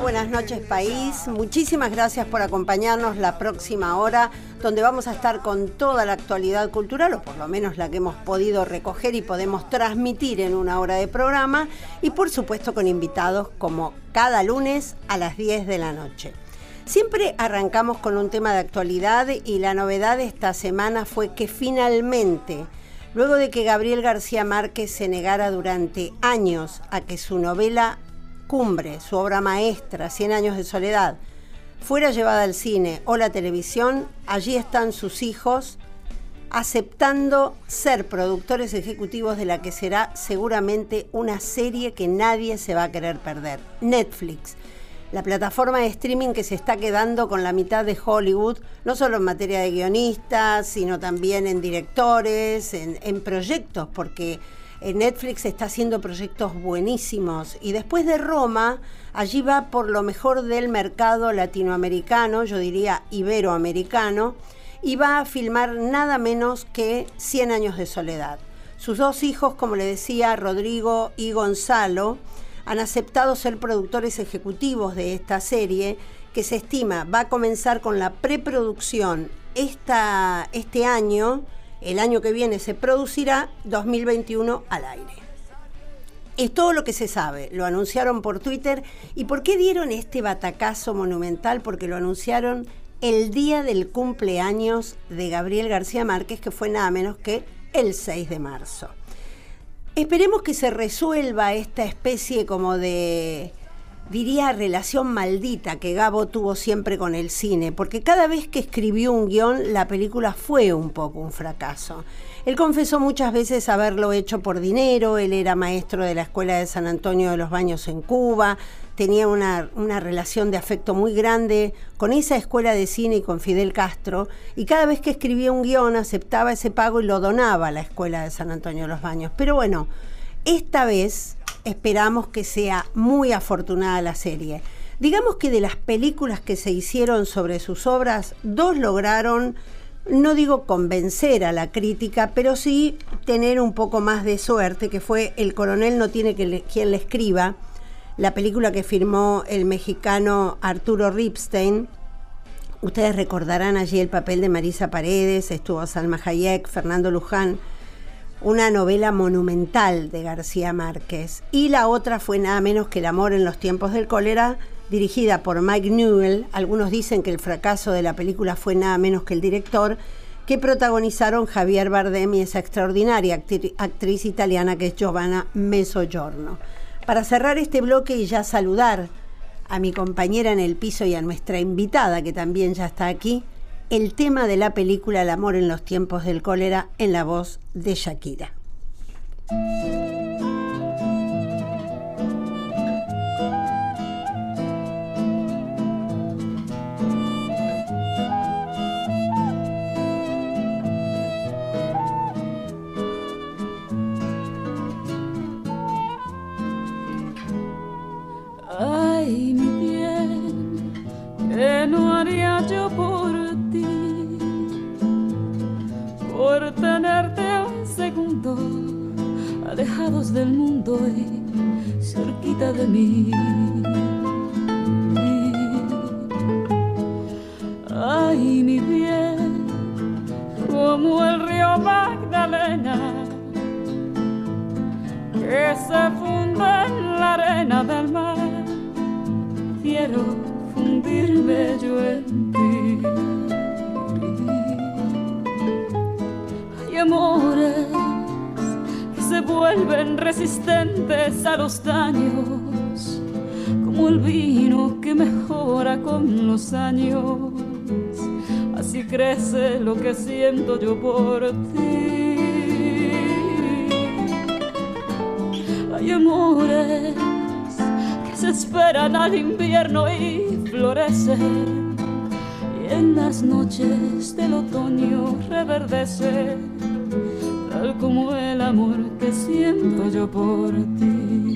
buenas noches país, muchísimas gracias por acompañarnos la próxima hora, donde vamos a estar con toda la actualidad cultural, o por lo menos la que hemos podido recoger y podemos transmitir en una hora de programa, y por supuesto con invitados como cada lunes a las 10 de la noche. Siempre arrancamos con un tema de actualidad y la novedad de esta semana fue que finalmente, luego de que Gabriel García Márquez se negara durante años a que su novela cumbre, su obra maestra, 100 años de soledad, fuera llevada al cine o la televisión, allí están sus hijos aceptando ser productores ejecutivos de la que será seguramente una serie que nadie se va a querer perder. Netflix, la plataforma de streaming que se está quedando con la mitad de Hollywood, no solo en materia de guionistas, sino también en directores, en proyectos, porque Netflix está haciendo proyectos buenísimos. Y después de Roma, allí va por lo mejor del mercado latinoamericano, yo diría iberoamericano, y va a filmar nada menos que 100 años de soledad. Sus dos hijos, como le decía, Rodrigo y Gonzalo, han aceptado ser productores ejecutivos de esta serie, que se estima va a comenzar con la preproducción este año. El año que viene se producirá, 2021 al aire. Es todo lo que se sabe, lo anunciaron por Twitter. ¿Y por qué dieron este batacazo monumental? Porque lo anunciaron el día del cumpleaños de Gabriel García Márquez, que fue nada menos que el 6 de marzo. Esperemos que se resuelva esta especie como de, diría, relación maldita que Gabo tuvo siempre con el cine, porque cada vez que escribió un guión, la película fue un poco un fracaso. Él confesó muchas veces haberlo hecho por dinero. Él era maestro de la Escuela de San Antonio de los Baños en Cuba, tenía una relación de afecto muy grande con esa escuela de cine y con Fidel Castro, y cada vez que escribía un guión aceptaba ese pago y lo donaba a la Escuela de San Antonio de los Baños. Pero bueno, esta vez esperamos que sea muy afortunada la serie. Digamos que de las películas que se hicieron sobre sus obras, dos lograron, no digo convencer a la crítica, pero sí tener un poco más de suerte, que fue El coronel no tiene quien le escriba, la película que firmó el mexicano Arturo Ripstein. Ustedes recordarán allí el papel de Marisa Paredes, estuvo Salma Hayek, Fernando Luján, una novela monumental de García Márquez. Y la otra fue nada menos que El amor en los tiempos del cólera, dirigida por Mike Newell. Algunos dicen que el fracaso de la película fue nada menos que el director, que protagonizaron Javier Bardem y esa extraordinaria actriz italiana que es Giovanna Mezzogiorno. Para cerrar este bloque y ya saludar a mi compañera en el piso y a nuestra invitada, que también ya está aquí, el tema de la película El amor en los tiempos del cólera en la voz de Shakira. Ay, mi bien, ¿qué no haría yo por ti? Por tenerte un segundo alejados del mundo y cerquita de mí. Ay, mi bien, como el río Magdalena que se funde en la arena del mar, quiero fundirme yo en ti. Hay amores que se vuelven resistentes a los daños, como el vino que mejora con los años. Así crece lo que siento yo por ti. Hay amores que se esperan al invierno y florecen, y en las noches del otoño reverdece, tal como el amor que siento yo por ti.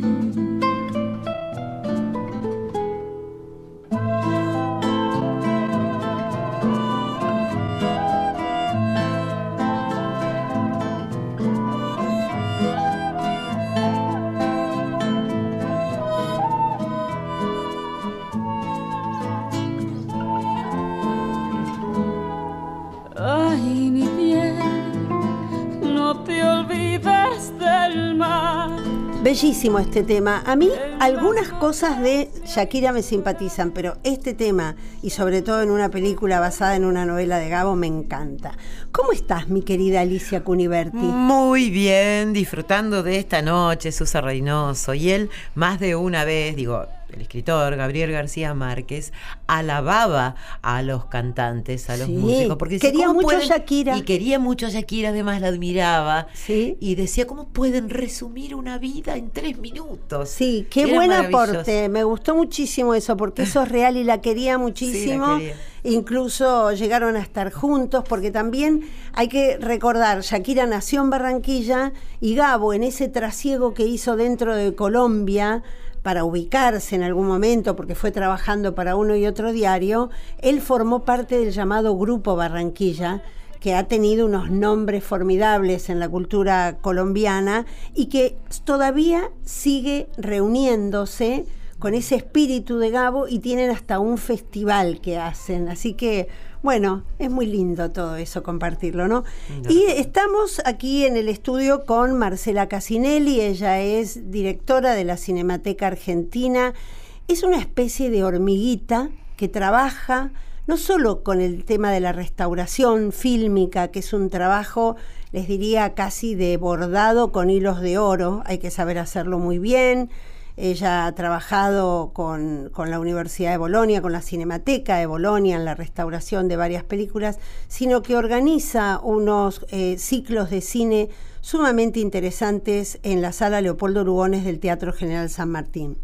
Bellísimo este tema. A mí algunas cosas de Shakira me simpatizan, pero este tema, y sobre todo en una película basada en una novela de Gabo, me encanta. ¿Cómo estás, mi querida Alicia Cuniverti? Muy bien, disfrutando de esta noche, Susa Reynoso. Y él más de una vez, el escritor Gabriel García Márquez alababa a los cantantes, a los músicos, porque quería mucho a Shakira. Y quería mucho a Shakira, además la admiraba. Sí. Y decía, ¿cómo pueden resumir una vida en 3 minutos? Sí, qué buen aporte. Me gustó muchísimo eso, porque eso es real y la quería muchísimo. Sí, la quería. Incluso llegaron a estar juntos, porque también hay que recordar, Shakira nació en Barranquilla y Gabo, en ese trasiego que hizo dentro de Colombia, para ubicarse en algún momento, porque fue trabajando para uno y otro diario, él formó parte del llamado Grupo Barranquilla, que ha tenido unos nombres formidables en la cultura colombiana y que todavía sigue reuniéndose con ese espíritu de Gabo y tienen hasta un festival que hacen. Así que, bueno, es muy lindo todo eso, compartirlo, ¿no? Y estamos aquí en el estudio con Marcela Casinelli. Ella es directora de la Cinemateca Argentina. Es una especie de hormiguita que trabaja no solo con el tema de la restauración fílmica, que es un trabajo, les diría, casi de bordado con hilos de oro. Hay que saber hacerlo muy bien. Ella ha trabajado con la Universidad de Bolonia, con la Cinemateca de Bolonia en la restauración de varias películas, sino que organiza unos ciclos de cine sumamente interesantes en la Sala Leopoldo Lugones del Teatro General San Martín.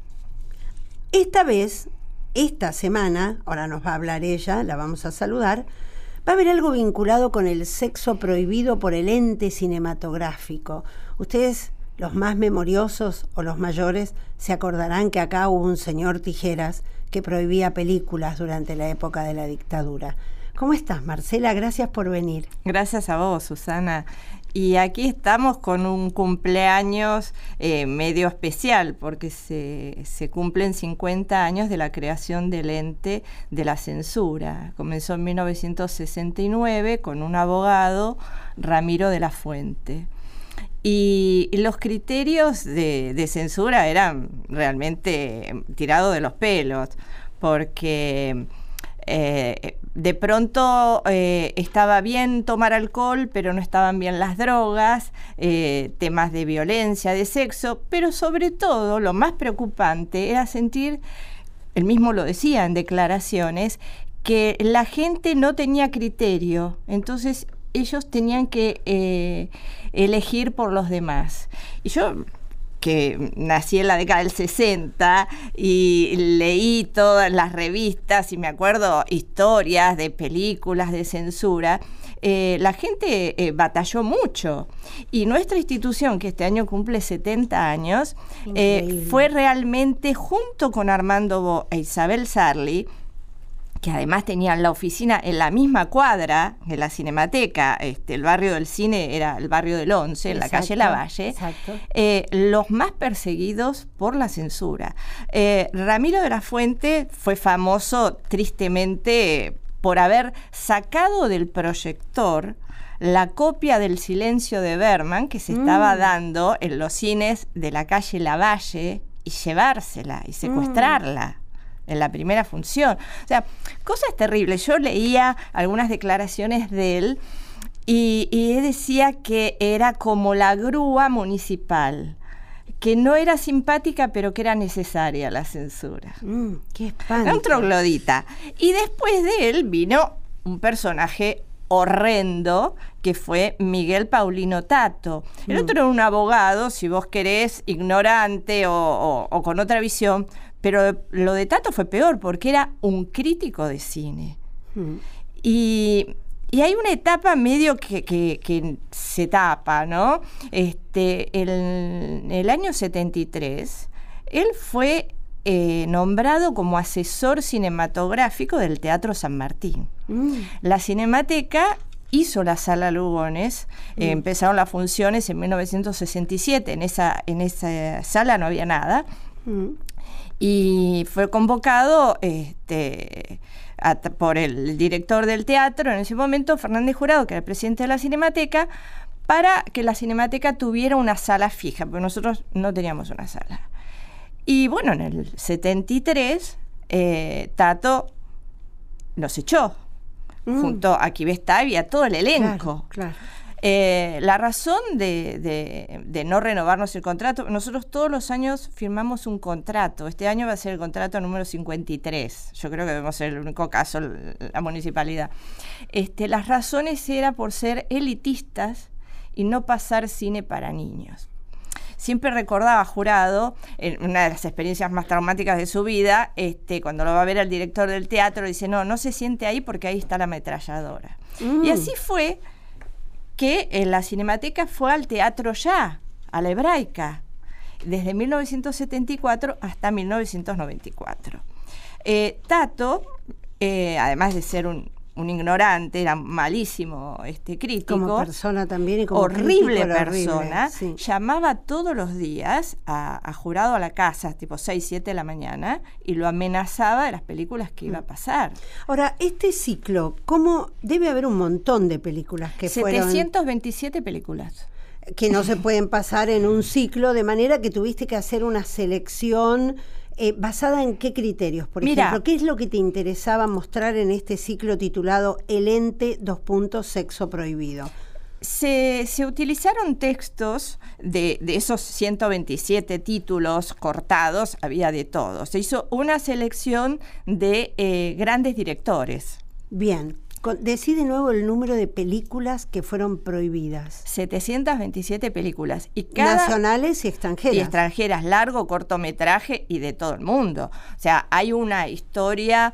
Esta semana, ahora nos va a hablar ella, la vamos a saludar, va a haber algo vinculado con el sexo prohibido por el ente cinematográfico. Ustedes, los más memoriosos o los mayores, se acordarán que acá hubo un señor Tijeras que prohibía películas durante la época de la dictadura. ¿Cómo estás, Marcela? Gracias por venir. Gracias a vos, Susana. Y aquí estamos con un cumpleaños medio especial, porque se cumplen 50 años de la creación del ente de la censura. Comenzó en 1969 con un abogado, Ramiro de la Fuente. Y los criterios de censura eran realmente tirados de los pelos, porque de pronto estaba bien tomar alcohol, pero no estaban bien las drogas, temas de violencia, de sexo, pero sobre todo lo más preocupante era sentir, él mismo lo decía en declaraciones, que la gente no tenía criterio, entonces ellos tenían que elegir por los demás. Y yo, que nací en la década del 60 y leí todas las revistas y me acuerdo historias de películas de censura, la gente batalló mucho. Y nuestra institución, que este año cumple 70 años, fue realmente, junto con Armando Bo e Isabel Sarli, que además tenían la oficina en la misma cuadra de la Cinemateca, el barrio del cine era el barrio del Once, en la calle Lavalle, los más perseguidos por la censura. Ramiro de la Fuente fue famoso, tristemente, por haber sacado del proyector la copia del Silencio de Bergman que se estaba dando en los cines de la calle Lavalle y llevársela y secuestrarla en la primera función. O sea, cosas terribles. Yo leía algunas declaraciones de él y él decía que era como la grúa municipal, que no era simpática, pero que era necesaria la censura. ¡Qué espanto! Era un troglodita. Y después de él vino un personaje horrendo que fue Miguel Paulino Tato. El otro era un abogado, si vos querés, ignorante o con otra visión, pero lo de Tato fue peor porque era un crítico de cine. Y hay una etapa medio que se tapa, ¿no? En el año 73, él fue nombrado como asesor cinematográfico del Teatro San Martín. La Cinemateca hizo la Sala Lugones, empezaron las funciones en 1967, en esa sala no había nada, y fue convocado por el director del teatro en ese momento, Fernández Jurado, que era el presidente de la Cinemateca, para que la Cinemateca tuviera una sala fija, porque nosotros no teníamos una sala. Y bueno, en el 73, Tato nos echó, junto a Kivestav y a todo el elenco. Claro. La razón de no renovarnos el contrato, nosotros todos los años firmamos un contrato. Este año va a ser el contrato número 53. Yo creo que debemos ser el único caso, la municipalidad. Las razones eran por ser elitistas y no pasar cine para niños. Siempre recordaba Jurado, en una de las experiencias más traumáticas de su vida, cuando lo va a ver el director del teatro, dice, no se siente ahí porque ahí está la ametralladora. Y así fue que la Cinemateca fue al Teatro Ya, a la Hebraica, desde 1974 hasta 1994. Tato, además de ser un ignorante, era malísimo crítico. Como persona también y como horrible crítico, persona, sí. Llamaba todos los días a Jurado a la casa, tipo 6, 7 de la mañana, y lo amenazaba de las películas que iba a pasar. Ahora, este ciclo, ¿cómo? Debe haber un montón de películas que 727 películas. Que no se pueden pasar en un ciclo, de manera que tuviste que hacer una selección basada en qué criterios, por ejemplo. ¿Qué es lo que te interesaba mostrar en este ciclo titulado El ente, sexo prohibido? Se utilizaron textos de esos 127 títulos cortados, había de todo. Se hizo una selección de grandes directores. Bien. Decí de nuevo el número de películas que fueron prohibidas. 727 películas. Nacionales y extranjeras. Y extranjeras, largo, cortometraje y de todo el mundo. O sea, hay una historia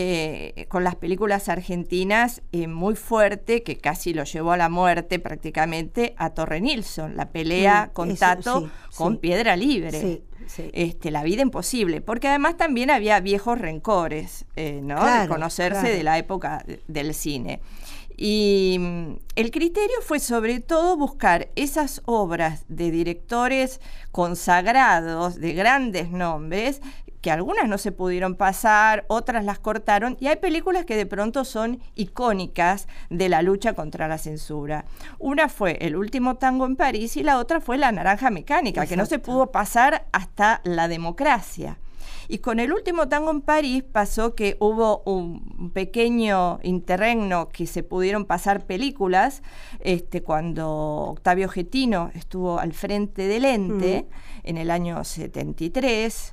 con las películas argentinas muy fuerte que casi lo llevó a la muerte prácticamente a Torre Nilsson. La pelea con Tato con Piedra Libre. Sí. La vida imposible, porque además también había viejos rencores, de conocerse de la época del cine. Y el criterio fue sobre todo buscar esas obras de directores consagrados, de grandes nombres, que algunas no se pudieron pasar, otras las cortaron, y hay películas que de pronto son icónicas de la lucha contra la censura. Una fue El último tango en París y la otra fue La naranja mecánica, que no se pudo pasar hasta La democracia. Y con El último tango en París pasó que hubo un pequeño interregno que se pudieron pasar películas cuando Octavio Getino estuvo al frente del ente en el año 73,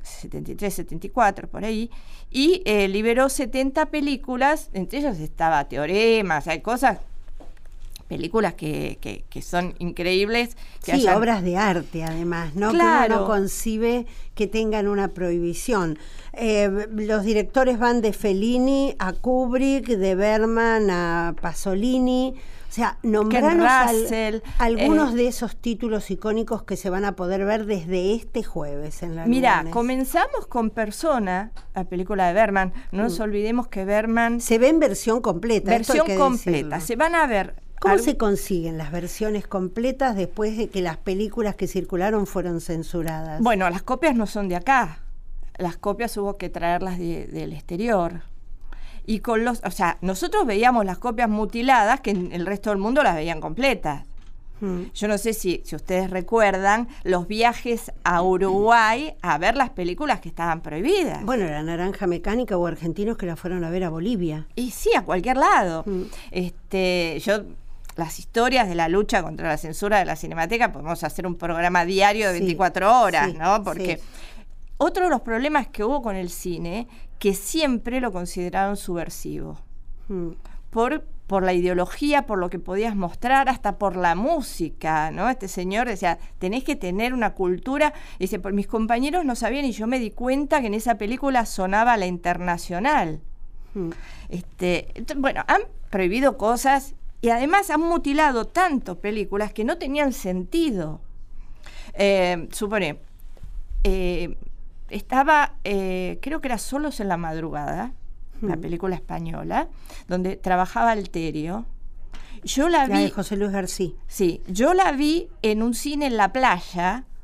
74, por ahí, y liberó 70 películas, entre ellas estaba Teoremas, hay cosas, películas que son increíbles. Sí, obras de arte además, ¿no? Claro. Que uno no concibe que tengan una prohibición. Los directores van de Fellini a Kubrick, de Bergman a Pasolini. O sea, nombranos algunos de esos títulos icónicos que se van a poder ver desde este jueves en la Mira, Lugones. comenzamos con Persona, la película de Bergman. No nos olvidemos que Bergman... Se ve en versión completa. Versión completa. Se van a ver... ¿Cómo se consiguen las versiones completas después de que las películas que circularon fueron censuradas? Bueno, las copias no son de acá. Las copias hubo que traerlas del exterior. Y nosotros veíamos las copias mutiladas que en el resto del mundo las veían completas. Yo no sé si ustedes recuerdan los viajes a Uruguay a ver las películas que estaban prohibidas. Bueno, La naranja mecánica, o argentinos que la fueron a ver a Bolivia. Y sí, a cualquier lado. Las historias de la lucha contra la censura de la Cinemateca, podemos hacer un programa diario de 24 horas, ¿no? Porque otro de los problemas que hubo con el cine, que siempre lo consideraron subversivo. Por la ideología, por lo que podías mostrar, hasta por la música, ¿no? Este señor decía, tenés que tener una cultura. Dice, por mis compañeros no sabían y yo me di cuenta que en esa película sonaba La Internacional. Bueno, han prohibido cosas y además han mutilado tanto películas que no tenían sentido. Estaba, creo que era Solos en la madrugada, la película española, donde trabajaba Alterio. Yo la vi... de José Luis García. Sí, yo la vi en un cine en la playa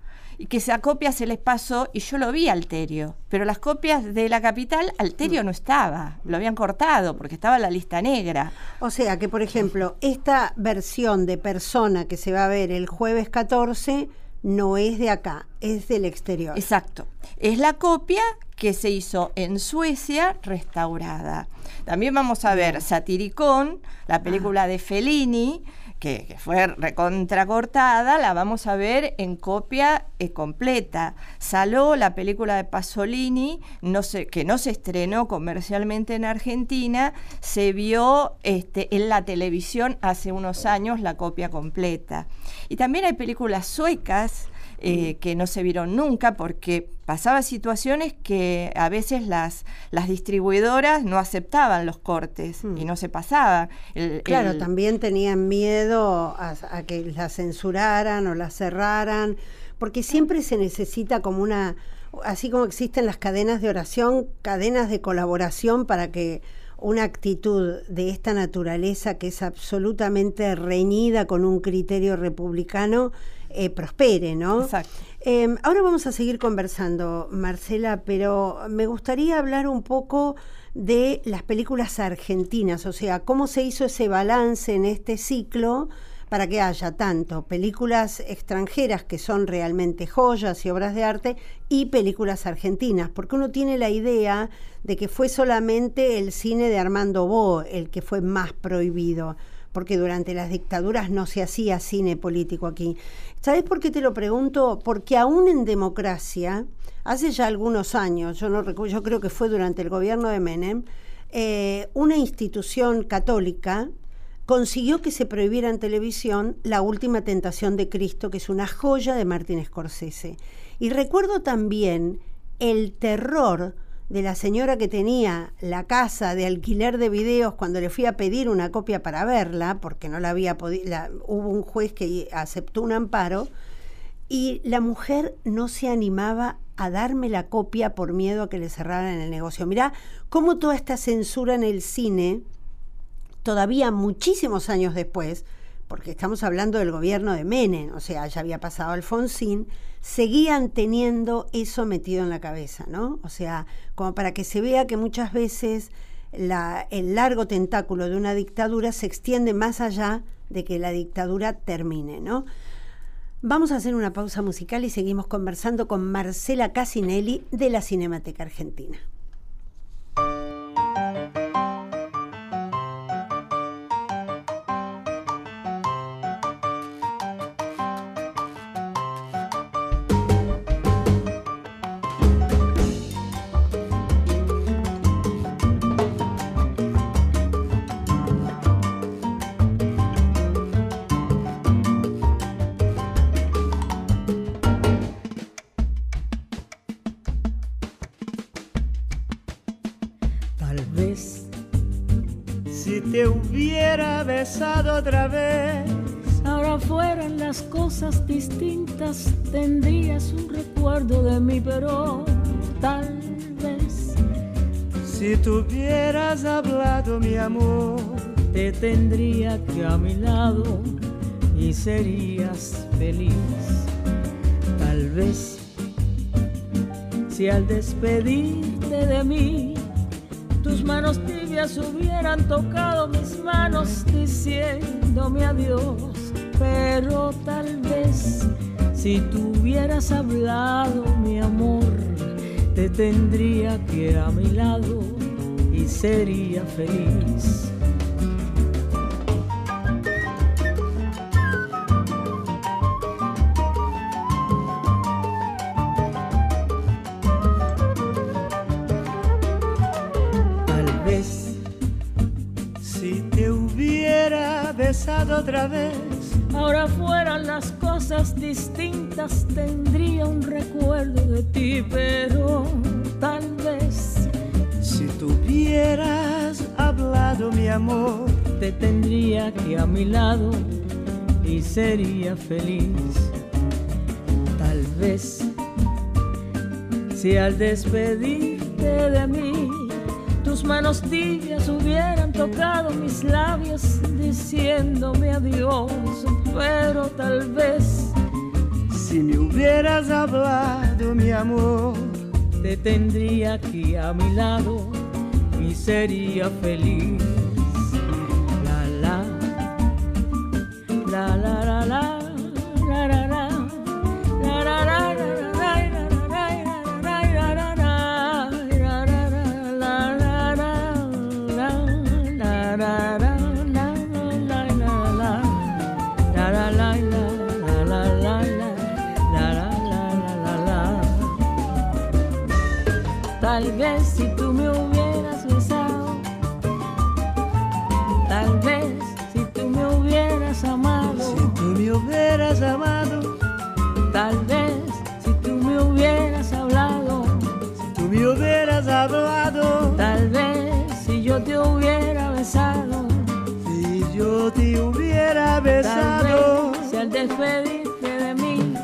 y que esa copia se les pasó y yo lo vi a Alterio, pero las copias de La Capital, Alterio no estaba, lo habían cortado porque estaba en la lista negra. O sea que, por ejemplo, esta versión de Persona que se va a ver el jueves 14 no es de acá, es del exterior. Exacto, es la copia que se hizo en Suecia restaurada. También vamos a ver Satiricón, la película de Fellini, que fue recontracortada, la vamos a ver en copia completa. Saló, la película de Pasolini, que no se estrenó comercialmente en Argentina, se vio en la televisión hace unos años la copia completa. Y también hay películas suecas que no se vieron nunca porque pasaban situaciones que a veces las distribuidoras no aceptaban los cortes y no se pasaban. Claro, también tenían miedo a que la censuraran o la cerraran, porque siempre se necesita como así como existen las cadenas de oración, cadenas de colaboración para que una actitud de esta naturaleza, que es absolutamente reñida con un criterio republicano, prospere, ¿no? Exacto. Ahora vamos a seguir conversando, Marcela, pero me gustaría hablar un poco de las películas argentinas, o sea, cómo se hizo ese balance en este ciclo para que haya tanto películas extranjeras que son realmente joyas y obras de arte y películas argentinas, porque uno tiene la idea de que fue solamente el cine de Armando Bo el que fue más prohibido, porque durante las dictaduras no se hacía cine político aquí. ¿Sabés por qué te lo pregunto? Porque aún en democracia, hace ya algunos años, yo creo que fue durante el gobierno de Menem, una institución católica consiguió que se prohibiera en televisión La Última Tentación de Cristo, que es una joya de Martin Scorsese. Y recuerdo también el terror de la señora que tenía la casa de alquiler de videos cuando le fui a pedir una copia para verla, porque no la había podido, hubo un juez que aceptó un amparo, y la mujer no se animaba a darme la copia por miedo a que le cerraran el negocio. Mirá cómo toda esta censura en el cine, todavía muchísimos años después, porque estamos hablando del gobierno de Menem, o sea, ya había pasado Alfonsín, seguían teniendo eso metido en la cabeza, ¿no? O sea, como para que se vea que muchas veces el largo tentáculo de una dictadura se extiende más allá de que la dictadura termine, ¿no? Vamos a hacer una pausa musical y seguimos conversando con Marcela Casinelli de la Cinemateca Argentina. Te hubiera besado otra vez, ahora fueran las cosas distintas, tendrías un recuerdo de mí, pero tal vez si tuvieras hablado, mi amor, te tendría que a mi lado y serías feliz. Tal vez si al despedirte de mí tus manos tibias hubieran tocado mis manos diciéndome adiós, pero tal vez si tú hubieras hablado, mi amor, te tendría que a mi lado y sería feliz. Otra vez, ahora fueran las cosas distintas, tendría un recuerdo de ti, pero tal vez si tuvieras hablado, mi amor, te tendría que a mi lado y sería feliz. Tal vez si al despedirte de mí tus manos tibias hubieran tocado mis labios diciéndome adiós, pero tal vez Si me hubieras hablado, mi amor, te tendría aquí a mi lado y sería feliz. La la la la la la la la la la la la Tal vez si tú me hubieras besado, tal vez si tú me hubieras amado, si tú me hubieras amado, tal vez si tú me hubieras hablado, si tú me hubieras hablado, tal vez si yo te hubiera besado, si yo te hubiera tal besado. vez si al despedirte de mí.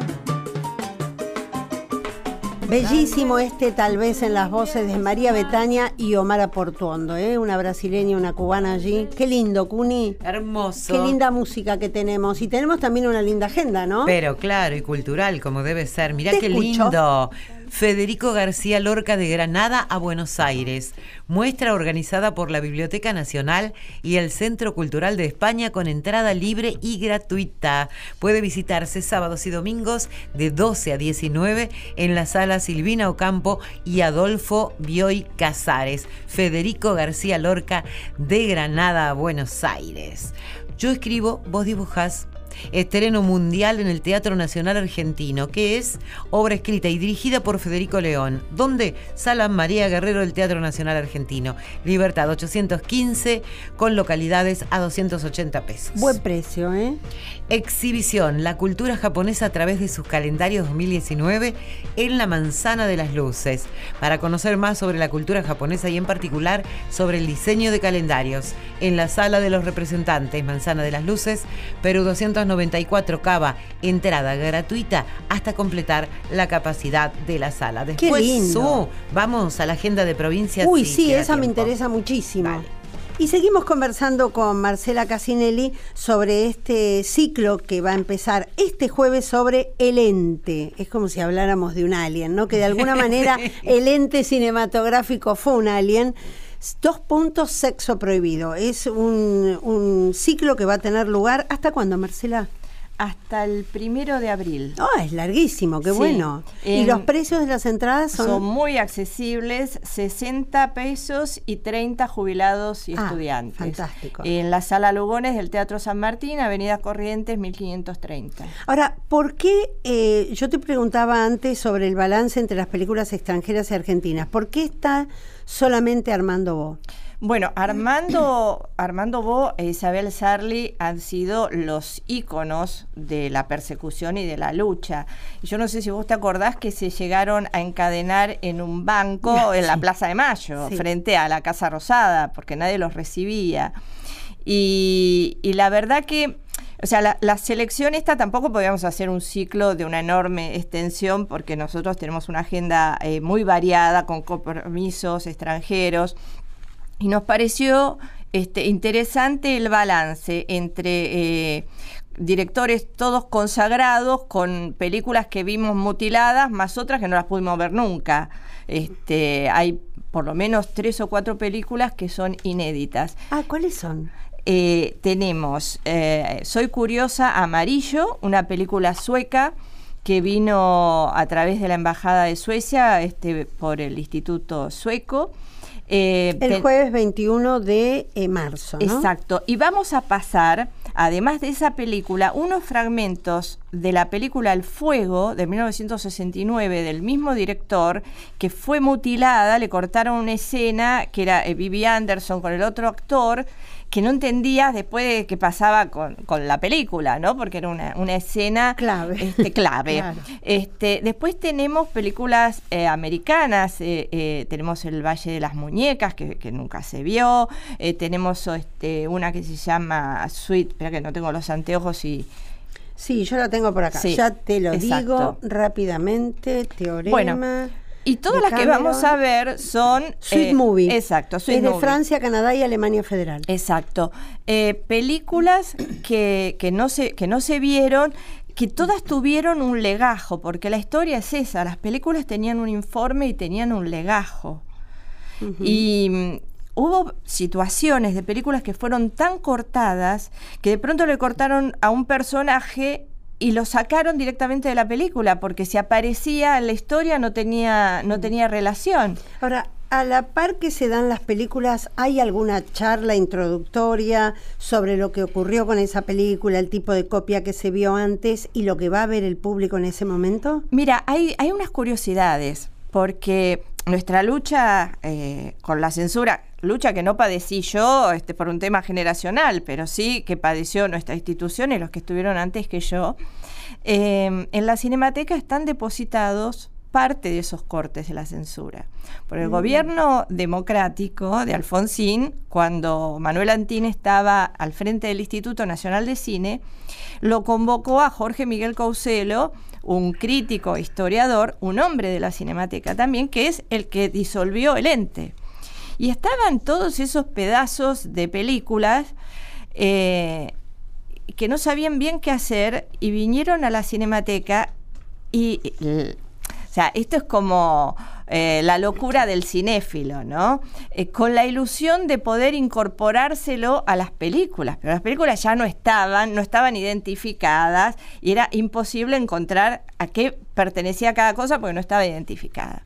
Bellísimo este tal vez en las voces de María Betania y Omar Portuondo, una brasileña y una cubana allí. Qué lindo, Cuni. Hermoso. Qué linda música que tenemos. Y tenemos también una linda agenda, ¿no? Pero claro, y cultural, como debe ser. Mirá Te qué escucho. lindo. Federico García Lorca de Granada a Buenos Aires. Muestra organizada por la Biblioteca Nacional y el Centro Cultural de España con entrada libre y gratuita. Puede visitarse sábados y domingos de 12 a 19 en la sala Silvina Ocampo y Adolfo Bioy Casares. Federico García Lorca de Granada a Buenos Aires. Yo escribo, vos dibujás. Estreno mundial en el Teatro Nacional Argentino, que es obra escrita y dirigida por Federico León. ¿Dónde? Sala María Guerrero del Teatro Nacional Argentino. Libertad 815, con localidades a 280 pesos. Buen precio, ¿eh? Exhibición, la cultura japonesa a través de sus calendarios 2019 en la Manzana de las Luces. Para conocer más sobre la cultura japonesa y en particular sobre el diseño de calendarios, en la Sala de los Representantes, Manzana de las Luces, Perú 294 Cava, entrada gratuita hasta completar la capacidad de la sala. Después, Qué lindo. Vamos a la agenda de provincias. Uy, si sí, queda esa me tiempo. interesa muchísimo. Vale. Y seguimos conversando con Marcela Casinelli sobre este ciclo que va a empezar este jueves sobre el ente. Es como si habláramos de un alien, ¿no? Que de alguna manera el ente cinematográfico fue un alien. 2 puntos, sexo prohibido. Es un ciclo que va a tener lugar. ¿Hasta cuándo, Marcela? Hasta el 1 de abril. Es larguísimo, qué Sí. bueno. ¿Y los precios de las entradas Son muy accesibles, 60 pesos y 30 jubilados y estudiantes. Fantástico. En la Sala Lugones del Teatro San Martín, Avenida Corrientes, 1530. Ahora, ¿por qué, yo te preguntaba antes sobre el balance entre las películas extranjeras y argentinas, ¿por qué está solamente Armando Bo? Bueno, Armando Bo e Isabel Sarli han sido los íconos de la persecución y de la lucha. Yo no sé si vos te acordás que se llegaron a encadenar en un banco en la Plaza de Mayo, frente a la Casa Rosada, porque nadie los recibía. Y la verdad que, o sea, la selección esta tampoco podíamos hacer un ciclo de una enorme extensión, porque nosotros tenemos una agenda muy variada, con compromisos extranjeros. Y nos pareció interesante el balance entre directores todos consagrados, con películas que vimos mutiladas, más otras que no las pudimos ver nunca. Hay por lo menos 3 o 4 películas que son inéditas. ¿Cuáles son? Tenemos Soy curiosa, Amarillo, una película sueca que vino a través de la Embajada de Suecia por el Instituto Sueco. El jueves 21 de marzo, ¿no? Exacto. Y vamos a pasar, además de esa película, unos fragmentos de la película El Fuego, de 1969, del mismo director, que fue mutilada, le cortaron una escena, que era Vivi Anderson con el otro actor, que no entendías después de qué pasaba con la película, ¿no? Porque era una escena clave. Claro. Después tenemos películas americanas, tenemos El Valle de las Muñecas, que nunca se vio, tenemos una que se llama Sweet, espera que no tengo los anteojos y... Sí, yo la tengo por acá. Sí, ya te lo exacto. digo rápidamente. Teorema. Bueno, y todas las que vamos a ver son... Sweet Movie. Exacto, Sweet Es de Movie. Francia, Canadá y Alemania Federal. Exacto. Películas que no se vieron, que todas tuvieron un legajo, porque la historia es esa, las películas tenían un informe y tenían un legajo. Uh-huh. Y hubo situaciones de películas que fueron tan cortadas que de pronto le cortaron a un personaje y lo sacaron directamente de la película, porque si aparecía en la historia no tenía relación. Ahora, a la par que se dan las películas, ¿hay alguna charla introductoria sobre lo que ocurrió con esa película, el tipo de copia que se vio antes y lo que va a ver el público en ese momento? Mira, hay unas curiosidades, porque nuestra lucha con la censura, lucha que no padecí yo por un tema generacional, pero sí que padeció nuestra institución y los que estuvieron antes que yo, en la Cinemateca están depositados parte de esos cortes de la censura. Por el gobierno democrático de Alfonsín, cuando Manuel Antín estaba al frente del Instituto Nacional de Cine, lo convocó a Jorge Miguel Couselo, un crítico, historiador, un hombre de la Cinemateca también, que es el que disolvió el ente. Y estaban todos esos pedazos de películas que no sabían bien qué hacer y vinieron a la Cinemateca y o sea, esto es como la locura del cinéfilo, ¿no? Con la ilusión de poder incorporárselo a las películas, pero las películas ya no estaban identificadas y era imposible encontrar a qué pertenecía cada cosa porque no estaba identificada.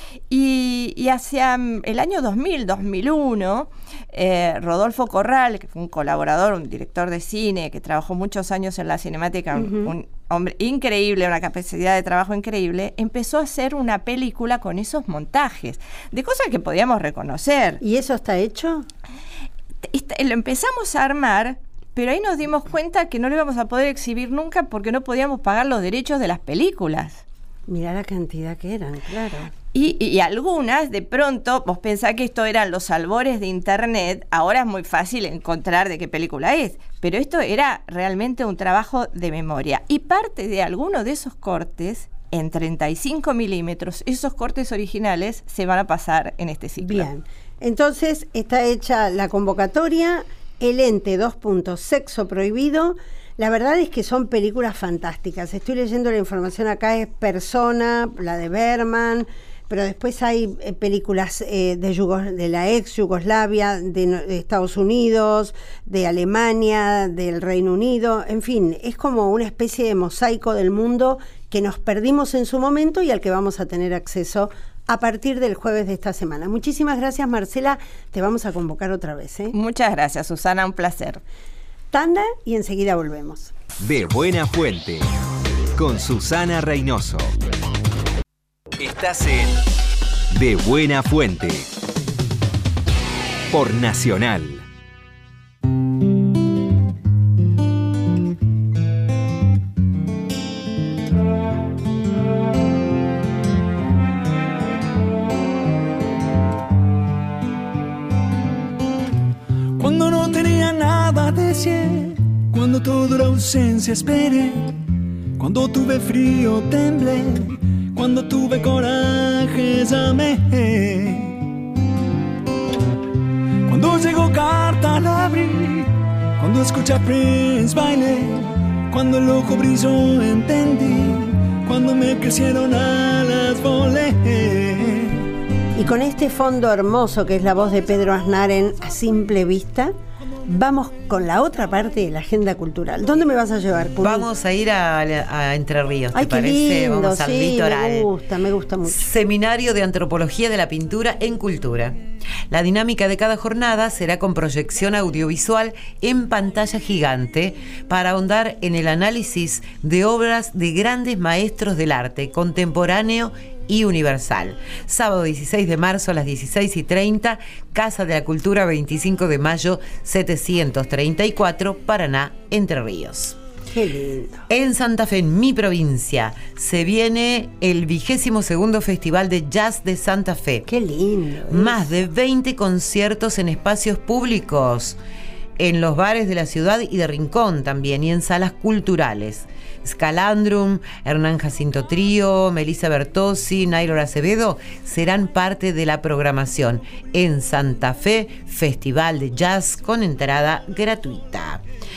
Y hacia el año 2000, 2001, Rodolfo Corral, que fue un colaborador, un director de cine, que trabajó muchos años en la Cinemateca, un hombre increíble, una capacidad de trabajo increíble, empezó a hacer una película con esos montajes, de cosas que podíamos reconocer. ¿Y eso está hecho? Lo empezamos a armar, pero ahí nos dimos cuenta que no lo íbamos a poder exhibir nunca porque no podíamos pagar los derechos de las películas. Mirá la cantidad que eran, claro. Y algunas, de pronto, vos pensás que esto eran los albores de Internet, ahora es muy fácil encontrar de qué película es, pero esto era realmente un trabajo de memoria. Y parte de alguno de esos cortes, en 35 milímetros, esos cortes originales se van a pasar en este ciclo. Bien, entonces está hecha la convocatoria, El Ente, Sexo Prohibido. La verdad es que son películas fantásticas. Estoy leyendo la información acá, es Persona, la de Berman, pero después hay películas de la ex Yugoslavia, de Estados Unidos, de Alemania, del Reino Unido, en fin, es como una especie de mosaico del mundo que nos perdimos en su momento y al que vamos a tener acceso a partir del jueves de esta semana. Muchísimas gracias, Marcela, te vamos a convocar otra vez. Muchas gracias, Susana, un placer. Tanda y enseguida volvemos. De Buena Fuente, con Susana Reynoso. Estás en De Buena Fuente, por Nacional. Cuando no tenía nada deseé, cuando toda la ausencia esperé, cuando tuve frío temblé, cuando tuve coraje llamé, cuando llegó carta la abrí, cuando escuché a Prince bailé, cuando el ojo brilló entendí, cuando me crecieron alas volé. Y con este fondo hermoso que es la voz de Pedro Aznar en A Simple Vista, vamos con la otra parte de la agenda cultural. ¿Dónde me vas a llevar, Puni? Vamos a ir a Entre Ríos, ¿te Ay, parece? Lindo, vamos al litoral. Me gusta mucho. Seminario de Antropología de la Pintura en Cultura. La dinámica de cada jornada será con proyección audiovisual en pantalla gigante para ahondar en el análisis de obras de grandes maestros del arte contemporáneo y universal. Sábado 16 de marzo a las 16:30, Casa de la Cultura, 25 de mayo 734, Paraná, Entre Ríos. Qué lindo. En Santa Fe, en mi provincia, se viene el 22º Festival de Jazz de Santa Fe. Qué lindo. Más de 20 conciertos en espacios públicos, en los bares de la ciudad y de Rincón también, y en salas culturales. Scalandrum, Hernán Jacinto Trío, Melissa Bertozzi, Nairo Acevedo serán parte de la programación. En Santa Fe, Festival de Jazz con entrada gratuita.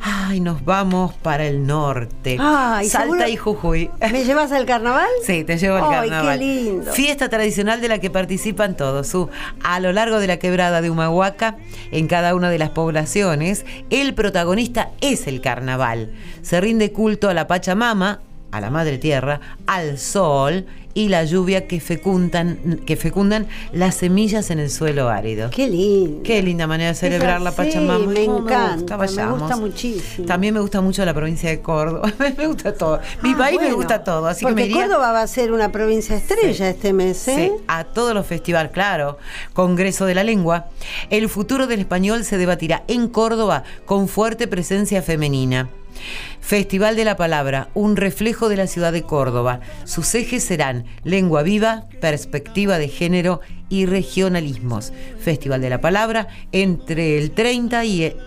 Ay, nos vamos para el norte. Ay, Salta y Jujuy. ¿Me llevas al carnaval? Sí, te llevo al carnaval. Ay, qué lindo. Fiesta tradicional de la que participan todos. A lo largo de la quebrada de Humahuaca, en cada una de las poblaciones, el protagonista es el carnaval. Se rinde culto a la Pachamama, a la Madre Tierra, al sol y la lluvia que fecundan las semillas en el suelo árido. Qué lindo. Qué linda manera de celebrar la Pachamama. Me encanta, me gusta muchísimo. También me gusta mucho la provincia de Córdoba. Me gusta todo. Mi país me gusta todo. Así porque que me iría... Córdoba va a ser una provincia estrella este mes, ¿eh? Sí, a todos los festivales, claro. Congreso de la Lengua. El futuro del español se debatirá en Córdoba con fuerte presencia femenina. Festival de la Palabra, un reflejo de la ciudad de Córdoba. Sus ejes serán lengua viva, perspectiva de género y regionalismos. Festival de la Palabra entre el 20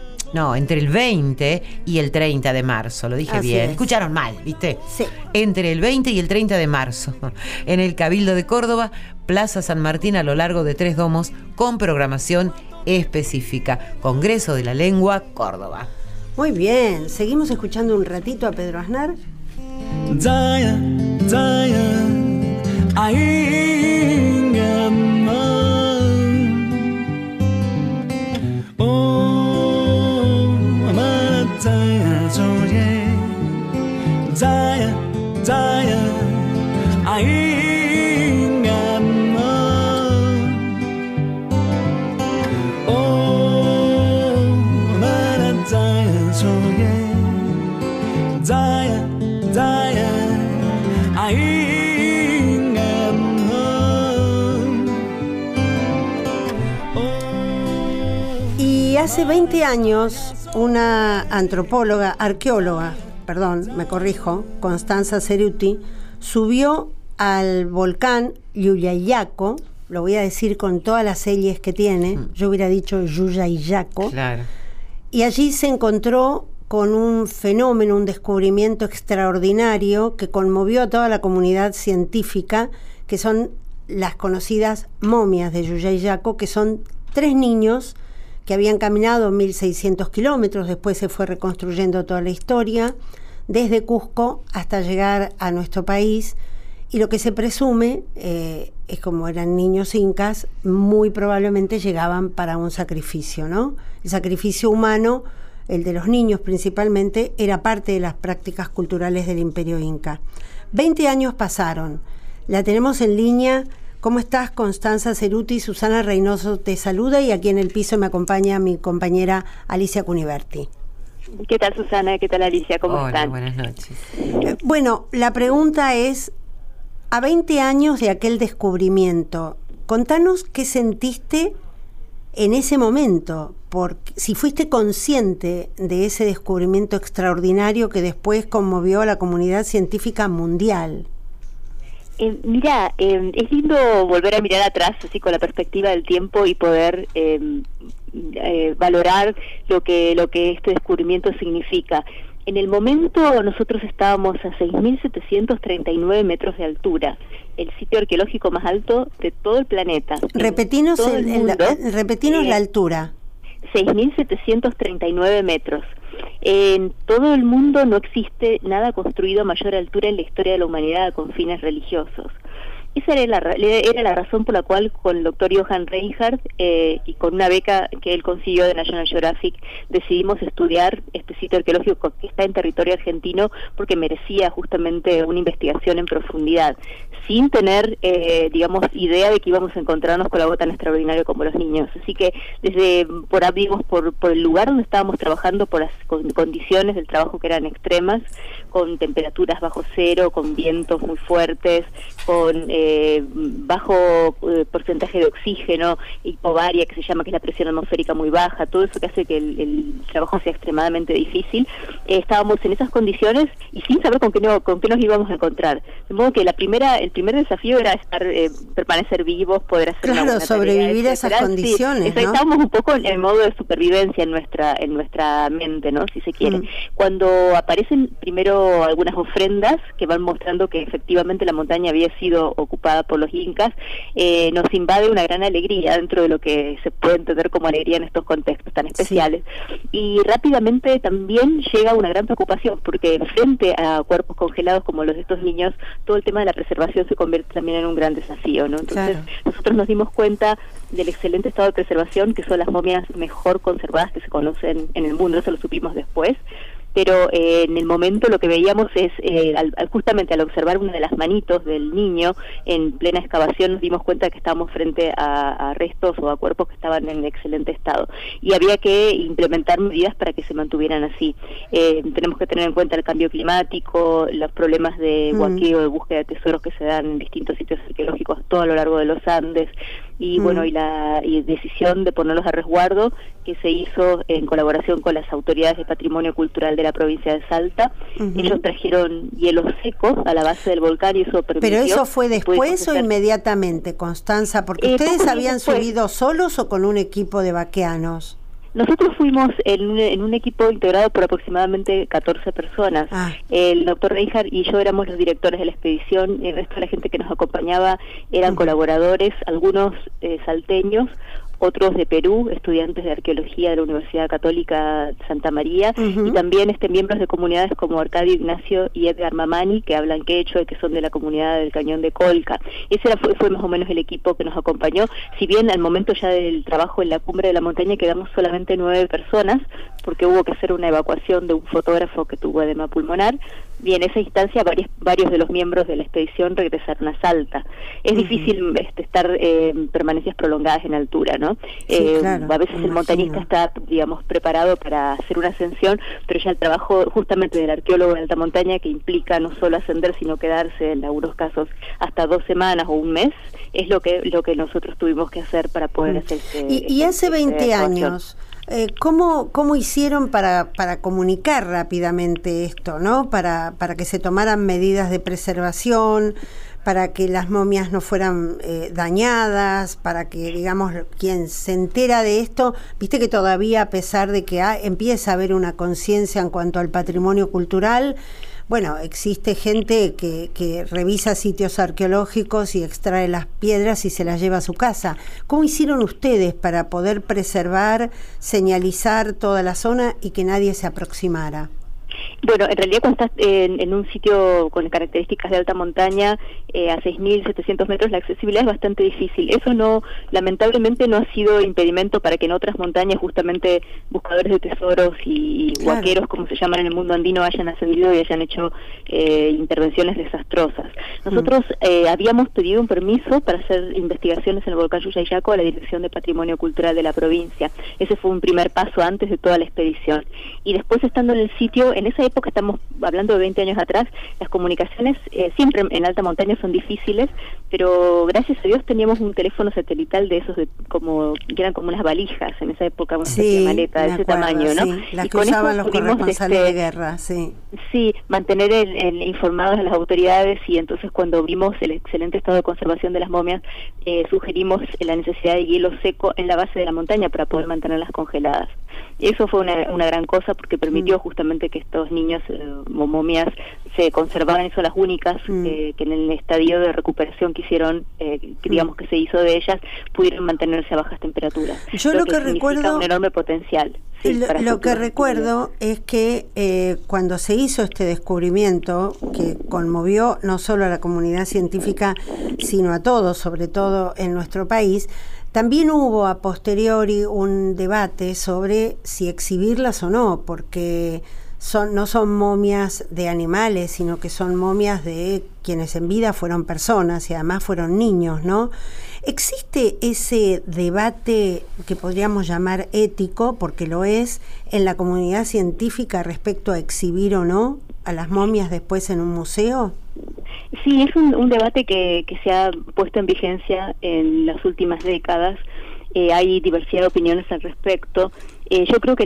y el 30 de marzo. Lo dije Así bien. es. Escucharon mal, ¿viste? Sí. Entre el 20 y el 30 de marzo. En el Cabildo de Córdoba, Plaza San Martín a lo largo de 3 domos con programación específica. Congreso de la Lengua, Córdoba. Muy bien, seguimos escuchando un ratito a Pedro Aznar. Zaya, Zaya, ainga man. Oh, amara Zaya, soye. Zaya, Zaya, ainga man. Oh, amara Zaya, soye. Zaya, Zaya, ainga man. Y hace 20 años, una arqueóloga, me corrijo, Constanza Ceruti, subió al volcán Llullayaco, lo voy a decir con todas las series que tiene, yo hubiera dicho Llullayaco, Claro. y allí se encontró con un fenómeno, un descubrimiento extraordinario que conmovió a toda la comunidad científica, que son las conocidas momias de Llullayaco, que son 3 niños que habían caminado 1.600 kilómetros, después se fue reconstruyendo toda la historia, desde Cusco hasta llegar a nuestro país, y lo que se presume es como eran niños incas, muy probablemente llegaban para un sacrificio, ¿no? El sacrificio humano, el de los niños principalmente, era parte de las prácticas culturales del Imperio Inca. 20 años pasaron, la tenemos en línea. ¿Cómo estás, Constanza Ceruti? Susana Reynoso te saluda y aquí en el piso me acompaña mi compañera Alicia Cuniverti. ¿Qué tal, Susana? ¿Qué tal, Alicia? ¿Cómo Hola, están? buenas noches. Bueno, la pregunta es, a 20 años de aquel descubrimiento, contanos qué sentiste en ese momento, porque si fuiste consciente de ese descubrimiento extraordinario que después conmovió a la comunidad científica mundial. Mira, es lindo volver a mirar atrás, así con la perspectiva del tiempo y poder valorar lo que este descubrimiento significa. En el momento nosotros estábamos a 6.739 metros de altura, el sitio arqueológico más alto de todo el planeta. Repetinos la altura. 6.739 metros. En todo el mundo no existe nada construido a mayor altura en la historia de la humanidad con fines religiosos. Esa era la razón por la cual con el doctor Johan Reinhardt y con una beca que él consiguió de National Geographic decidimos estudiar este sitio arqueológico que está en territorio argentino porque merecía justamente una investigación en profundidad, sin tener, idea de que íbamos a encontrarnos con algo tan extraordinario como los niños. Así que por el lugar donde estábamos trabajando, por las condiciones del trabajo que eran extremas, con temperaturas bajo cero, con vientos muy fuertes, con bajo porcentaje de oxígeno, hipobaria, que se llama, que es la presión atmosférica muy baja, todo eso que hace que el trabajo sea extremadamente difícil. Estábamos en esas condiciones y sin saber con qué nos íbamos a encontrar. De modo que el primer desafío era permanecer vivos, poder hacer una buena sobrevivir tarea, a esas condiciones, ¿no? Estábamos un poco en modo de supervivencia en nuestra mente, ¿no? Si se quiere. Cuando aparecen primero algunas ofrendas que van mostrando que efectivamente la montaña había sido ocupada por los incas, nos invade una gran alegría dentro de lo que se puede entender como alegría en estos contextos tan especiales. Y rápidamente también llega una gran preocupación, porque frente a cuerpos congelados como los de estos niños, todo el tema de la preservación se convierte también en un gran desafío, ¿no? Entonces, nosotros nos dimos cuenta del excelente estado de preservación, que son las momias mejor conservadas que se conocen en el mundo, eso lo supimos después. Pero en el momento lo que veíamos es, justamente al observar una de las manitos del niño en plena excavación, nos dimos cuenta que estábamos frente a restos o a cuerpos que estaban en excelente estado. Y había que implementar medidas para que se mantuvieran así. Tenemos que tener en cuenta el cambio climático, los problemas de huaqueo, de búsqueda de tesoros que se dan en distintos sitios arqueológicos todo a lo largo de los Andes. Y bueno, y la decisión de ponerlos a resguardo que se hizo en colaboración con las autoridades de patrimonio cultural de la provincia de Salta. Ellos trajeron hielo seco a la base del volcán y eso permitió... ¿Pero eso fue después o inmediatamente, Constanza? Porque ustedes habían subido solos o con un equipo de vaqueanos. Nosotros fuimos en un equipo integrado por aproximadamente 14 personas. El doctor Reinhardt y yo éramos los directores de la expedición, el resto de la gente que nos acompañaba eran colaboradores, algunos salteños, otros de Perú, estudiantes de arqueología de la Universidad Católica Santa María, y también miembros de comunidades como Arcadio Ignacio y Edgar Mamani, que hablan quechua y que son de la comunidad del Cañón de Colca. Ese fue más o menos el equipo que nos acompañó, si bien al momento ya del trabajo en la cumbre de la montaña quedamos solamente 9 personas, porque hubo que hacer una evacuación de un fotógrafo que tuvo edema pulmonar, y en esa instancia varios de los miembros de la expedición regresaron a Salta. Es difícil estar permanencias prolongadas en altura, ¿no? A veces el montañista está, digamos, preparado para hacer una ascensión, pero ya el trabajo justamente del arqueólogo de alta montaña, que implica no solo ascender, sino quedarse en algunos casos hasta 2 semanas o un mes, es lo que nosotros tuvimos que hacer para poder hacer y hace 20 años... ¿Cómo hicieron para comunicar rápidamente esto, ¿no? Para que se tomaran medidas de preservación, para que las momias no fueran dañadas, para que, digamos, quien se entera de esto, viste que todavía, a pesar de que empieza a haber una conciencia en cuanto al patrimonio cultural, bueno, existe gente que revisa sitios arqueológicos y extrae las piedras y se las lleva a su casa. ¿Cómo hicieron ustedes para poder preservar, señalizar toda la zona y que nadie se aproximara? Bueno, en realidad cuando estás en un sitio con características de alta montaña, a 6.700 metros, la accesibilidad es bastante difícil. Eso lamentablemente no ha sido impedimento para que en otras montañas justamente buscadores de tesoros y huaqueros, como se llaman en el mundo andino, hayan ascendido y hayan hecho intervenciones desastrosas. Nosotros habíamos pedido un permiso para hacer investigaciones en el volcán Yuyayaco a la Dirección de Patrimonio Cultural de la provincia. Ese fue un primer paso antes de toda la expedición. Y después, estando en el sitio, en esa época, estamos hablando de 20 años atrás, las comunicaciones siempre en alta montaña son difíciles, pero gracias a Dios teníamos un teléfono satelital de esos que eran como unas valijas en esa época, una especie de maleta de ese tamaño, ¿no? Sí, las que usaban los corresponsales de guerra, Sí, mantener informados a las autoridades, y entonces cuando vimos el excelente estado de conservación de las momias, sugerimos la necesidad de hielo seco en la base de la montaña para poder mantenerlas congeladas. Eso fue una gran cosa, porque permitió justamente que estos niños o momias se conservaban, y son las únicas que en el estadio de recuperación que hicieron, digamos que se hizo de ellas, pudieron mantenerse a bajas temperaturas. Yo lo que recuerdo, un enorme potencial. Lo que recuerdo es que cuando se hizo este descubrimiento, que conmovió no solo a la comunidad científica, sino a todos, sobre todo en nuestro país, también hubo a posteriori un debate sobre si exhibirlas o no, porque no son momias de animales, sino que son momias de quienes en vida fueron personas y además fueron niños, ¿no? ¿Existe ese debate que podríamos llamar ético, porque lo es, en la comunidad científica respecto a exhibir o no a las momias después en un museo? Sí, es un debate que se ha puesto en vigencia en las últimas décadas. Hay diversidad de opiniones al respecto. Yo creo que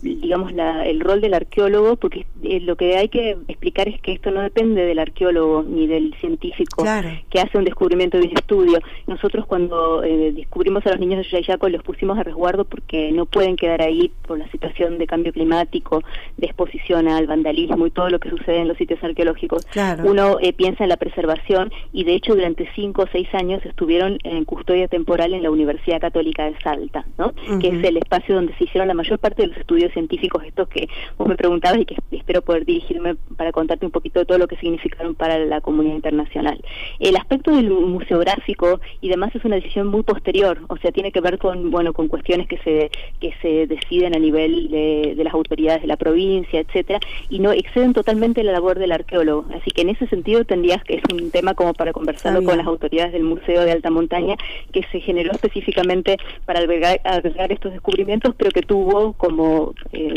el rol del arqueólogo, porque lo que hay que explicar es que esto no depende del arqueólogo ni del científico que hace un descubrimiento de un estudio. Nosotros cuando descubrimos a los niños de Yuyayaco los pusimos a resguardo porque no pueden quedar ahí por la situación de cambio climático, de exposición al vandalismo y todo lo que sucede en los sitios arqueológicos. Uno piensa en la preservación y de hecho durante 5 o 6 años estuvieron en custodia temporal en la Universidad Católica de Salta, ¿no? Que es el espacio donde se hicieron la mayor parte de los estudios científicos estos que vos me preguntabas y que espero poder dirigirme para contarte un poquito de todo lo que significaron para la comunidad internacional. El aspecto del museográfico y demás es una decisión muy posterior, o sea, tiene que ver con cuestiones que se deciden a nivel de las autoridades de la provincia, etcétera, y no exceden totalmente la labor del arqueólogo. Así que en ese sentido es un tema como para conversarlo con las autoridades del Museo de Alta Montaña, que se generó específicamente para albergar estos descubrimientos, pero que tuvo como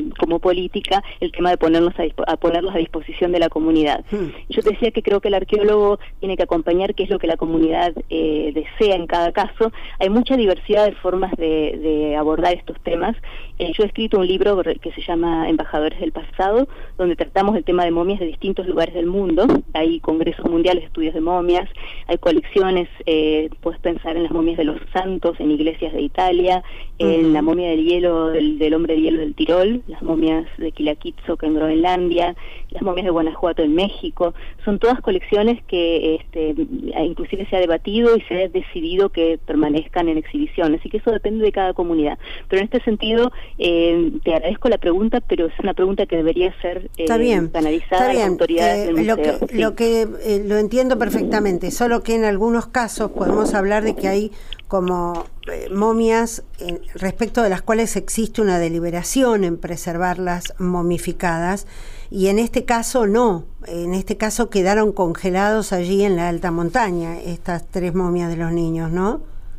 política el tema de ponerlos a disposición de la comunidad. Yo te decía que creo que el arqueólogo tiene que acompañar qué es lo que la comunidad desea en cada caso. Hay mucha diversidad de formas de abordar estos temas. Yo he escrito un libro que se llama Embajadores del Pasado, donde tratamos el tema de momias de distintos lugares del mundo. Hay congresos mundiales de estudios de momias, hay colecciones, puedes pensar en las momias de los santos en iglesias de Italia, en la momia del hielo, del hombre de hielo del Tirol, las momias de Quilaquitzok en Groenlandia, las momias de Guanajuato en México. Son todas colecciones que inclusive se ha debatido y se ha decidido que permanezcan en exhibición, así que eso depende de cada comunidad. Pero en este sentido, te agradezco la pregunta, pero es una pregunta que debería ser analizada a las autoridades del museo. Lo entiendo perfectamente, solo que en algunos casos podemos hablar de que hay como momias respecto de las cuales existe una deliberación en preservarlas momificadas, y en este caso no, en este caso quedaron congelados allí en la alta montaña estas 3 momias de los niños, ¿no?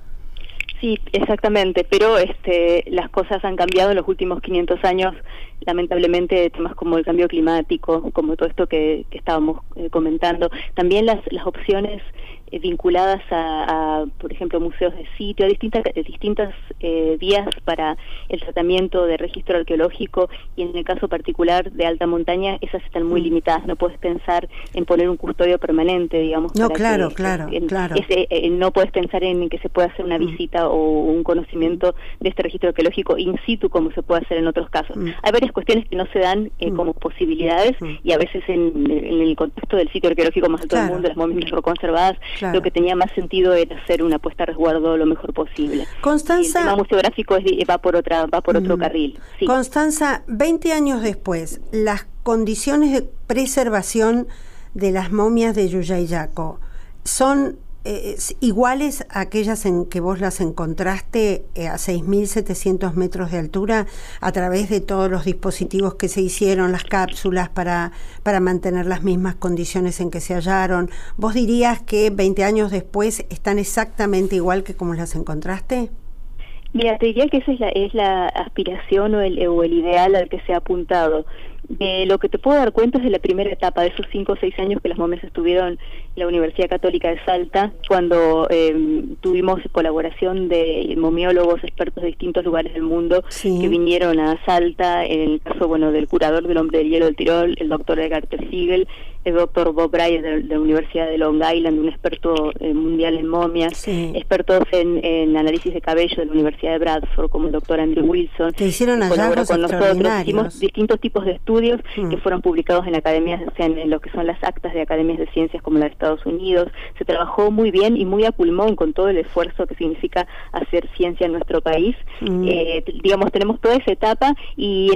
Sí, exactamente, pero las cosas han cambiado en los últimos 500 años, lamentablemente, temas como el cambio climático, como todo esto que estábamos comentando, también las opciones vinculadas a, por ejemplo, museos de sitio, a distintas vías para el tratamiento de registro arqueológico, y en el caso particular de alta montaña, esas están muy limitadas. No puedes pensar en poner un custodio permanente, digamos. No, claro. No puedes pensar en que se pueda hacer una visita o un conocimiento de este registro arqueológico in situ, como se puede hacer en otros casos. Hay varias cuestiones que no se dan como posibilidades, y a veces en el contexto del sitio arqueológico más alto del mundo, las momias mejor conservadas, lo que tenía más sentido era hacer una puesta a resguardo lo mejor posible. Constanza, y el tema museográfico va por otro carril. Sí. Constanza, 20 años después, las condiciones de preservación de las momias de Yuyayaco son iguales a aquellas en que vos las encontraste a 6.700 metros de altura, a través de todos los dispositivos que se hicieron, las cápsulas para mantener las mismas condiciones en que se hallaron. ¿Vos dirías que 20 años después están exactamente igual que como las encontraste? Mira, te diría que esa es la aspiración o el ideal al que se ha apuntado. Lo que te puedo dar cuenta es de la primera etapa, de esos 5 o 6 años que las momias estuvieron en la Universidad Católica de Salta, cuando tuvimos colaboración de momiólogos expertos de distintos lugares del mundo que vinieron a Salta, en el caso del curador del hombre del hielo del Tirol, el doctor Edgar Tersigel, el doctor Bob Breyer de la Universidad de Long Island, un experto mundial en momias, expertos en análisis de cabello de la Universidad de Bradford, como el doctor Andrew Wilson. Te hicieron hallazgos con nosotros. extraordinarios. Hicimos distintos tipos de estudios que fueron publicados en academias, o sea, en lo que son las actas de academias de ciencias como la de Estados Unidos. Se trabajó muy bien y muy a pulmón con todo el esfuerzo que significa hacer ciencia en nuestro país. Tenemos toda esa etapa, y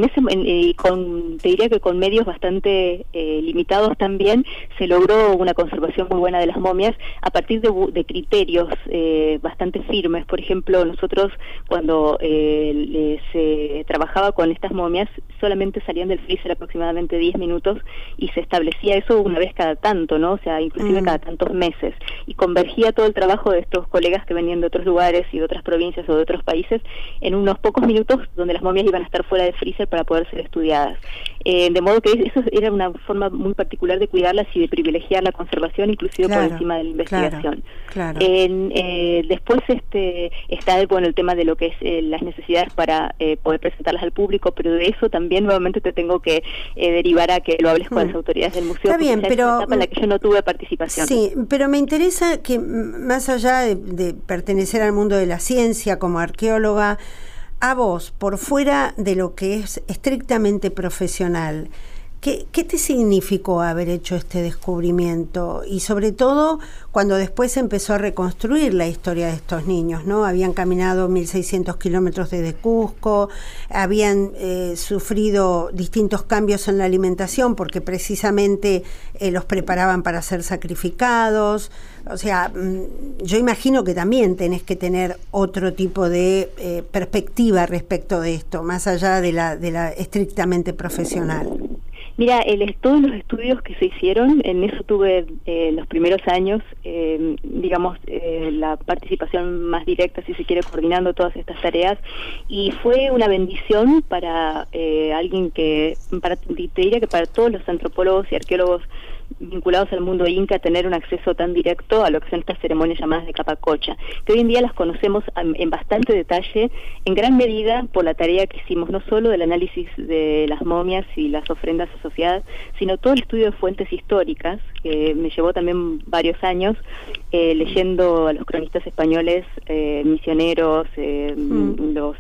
te diría que con medios bastante limitados también se logró una conservación muy buena de las momias a partir de criterios bastante firmes. Por ejemplo, nosotros cuando se trabajaba con estas momias solamente salían del freezer ser aproximadamente 10 minutos, y se establecía eso una vez cada tanto, ¿no? O sea, inclusive cada tantos meses, y convergía todo el trabajo de estos colegas que venían de otros lugares y de otras provincias o de otros países en unos pocos minutos donde las momias iban a estar fuera de freezer para poder ser estudiadas. De modo que eso era una forma muy particular de cuidarlas y de privilegiar la conservación, inclusive por encima de la investigación. Claro. Después está el tema de lo que es las necesidades para poder presentarlas al público, pero de eso también nuevamente te tengo que derivar a que lo hables con las autoridades del museo. Está bien, pero es una etapa en la que yo no tuve participación. Sí, pero me interesa que más allá de pertenecer al mundo de la ciencia como arqueóloga, a vos, por fuera de lo que es estrictamente profesional, ¿qué te significó haber hecho este descubrimiento? Y sobre todo cuando después empezó a reconstruir la historia de estos niños, ¿no? Habían caminado 1.600 kilómetros desde Cusco, habían sufrido distintos cambios en la alimentación porque precisamente los preparaban para ser sacrificados. O sea, yo imagino que también tenés que tener otro tipo de perspectiva respecto de esto, más allá de la estrictamente profesional. Mira, todos los estudios que se hicieron, en eso tuve los primeros años, la participación más directa, si se quiere, coordinando todas estas tareas, y fue una bendición para alguien te diría que para todos los antropólogos y arqueólogos vinculados al mundo inca, tener un acceso tan directo a lo que son estas ceremonias llamadas de Capacocha, que hoy en día las conocemos en bastante detalle, en gran medida por la tarea que hicimos, no solo del análisis de las momias y las ofrendas asociadas, sino todo el estudio de fuentes históricas, que me llevó también varios años, leyendo a los cronistas españoles, misioneros, los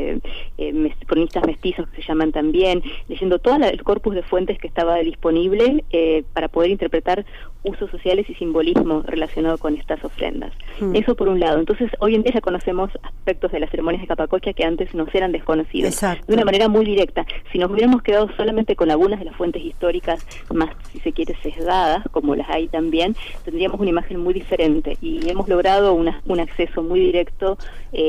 cronistas mestizos que se llaman también, leyendo todo el corpus de fuentes que estaba disponible para poder interpretar usos sociales y simbolismo relacionado con estas ofrendas. Eso por un lado. Entonces, hoy en día ya conocemos aspectos de las ceremonias de Capacocha que antes nos eran desconocidos. Exacto. De una manera muy directa. Si nos hubiéramos quedado solamente con algunas de las fuentes históricas más, si se quiere, sesgadas, como las hay también, tendríamos una imagen muy diferente, y hemos logrado un acceso muy directo